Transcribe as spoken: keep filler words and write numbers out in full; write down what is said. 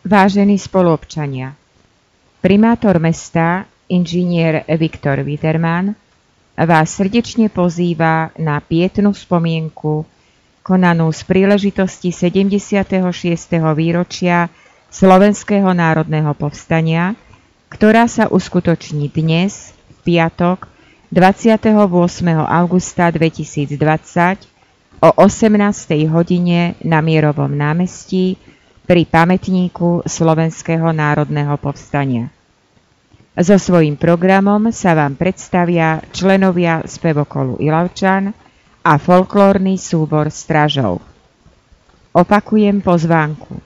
Vážení spoluobčania, primátor mesta, inžinier Viktor Widerman, vás srdečne pozýva na pietnú spomienku konanú z príležitosti sedemdesiateho šiesteho výročia Slovenského národného povstania, ktorá sa uskutoční dnes, v piatok, dvadsiateho ôsmeho augusta dvetisícdvadsať o osemnástej hodine na Mierovom námestí pri pamätníku Slovenského národného povstania. So svojím programom sa vám predstavia členovia spevokolu Ilavčan a folklórny súbor Stražov. Opakujem pozvánku.